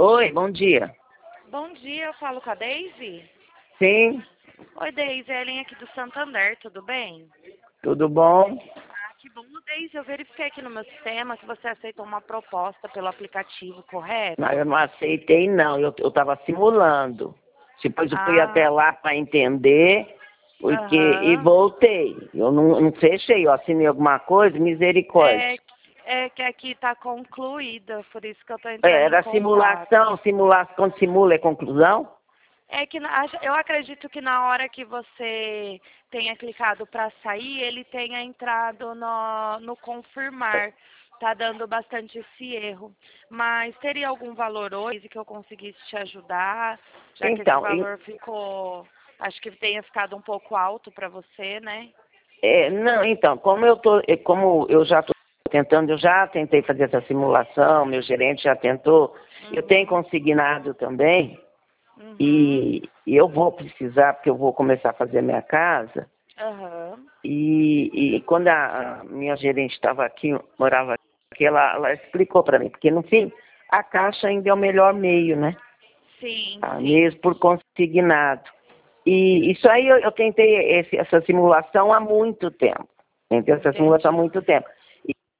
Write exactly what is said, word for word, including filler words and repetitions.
Oi, bom dia. Bom dia, eu falo com a Deise? Sim, Oi, Deise, é a Ellen aqui do Santander, tudo bem? tudo bom? Ah, que bom, Deise, eu verifiquei aqui no meu sistema que você aceitou uma proposta pelo aplicativo, correto? Não, eu não aceitei, não. Eu estava simulando. Depois eu fui Ah, até lá para entender, porque e aham. voltei. Eu não, não fechei, eu assinei alguma coisa, É, misericórdia. é que aqui está concluída, por isso que eu estou É, entrando em era contato. simulação, simulação, quando simula é conclusão? É que na- eu acredito que na hora que você tenha clicado para sair, ele tenha entrado no, no confirmar. Tá dando bastante esse erro. Mas teria algum valor hoje que eu conseguisse te ajudar, já que esse Então, eu- valor ficou, acho que tenha ficado um pouco alto para você, né? é, não, então, como eu tô, é, como eu já estou tentando, eu já tentei fazer essa simulação, meu gerente já tentou, eu tenho Uhum. consignado também. Uhum. E, e eu vou precisar, porque eu vou começar a fazer a minha casa. Aham. E, e quando a, a minha gerente estava aqui, morava aqui, ela, ela explicou para mim, porque no fim, a Caixa ainda é o melhor meio, né? Sim, Ah, sim. mesmo por consignado. E isso aí eu, eu tentei esse- essa simulação há muito tempo. Tentei essa simulação há Entendi. muito tempo.